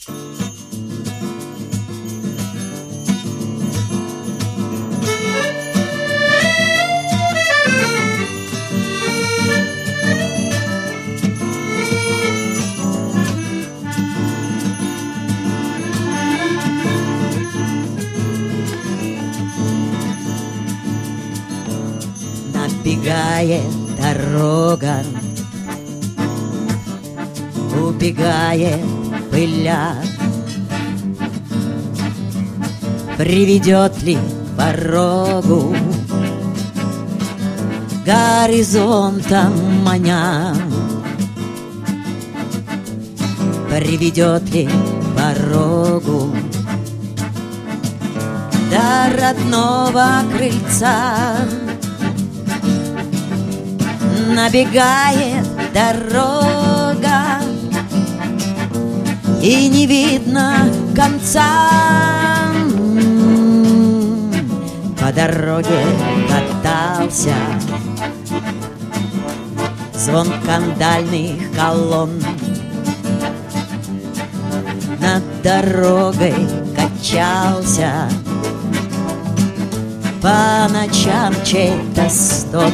Набегает дорога, убегает пыля. Приведет ли к порогу горизонтом маня? Приведет ли к порогу до родного крыльца? Набегает дорога, и не видно конца. По дороге катался звон кандальных колонн. Над дорогой качался по ночам чей-то стон.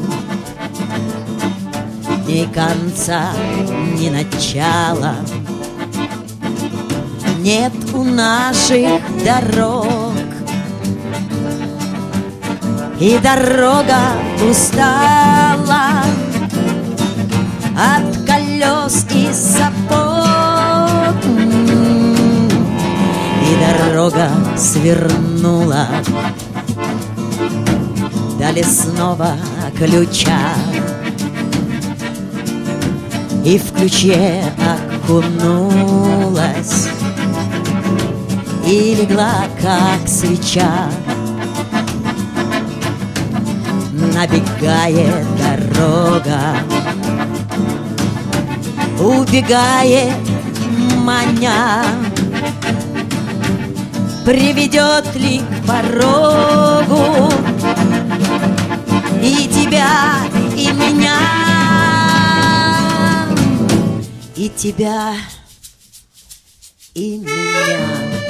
Ни конца, ни начала нет у наших дорог, и дорога устала от колес и сапог, и дорога свернула до лесного ключа. И в ключе окунулась и легла, как свеча. Набегает дорога, убегает маня. Приведет ли к порогу и тебя, и меня? И тебя, и меня.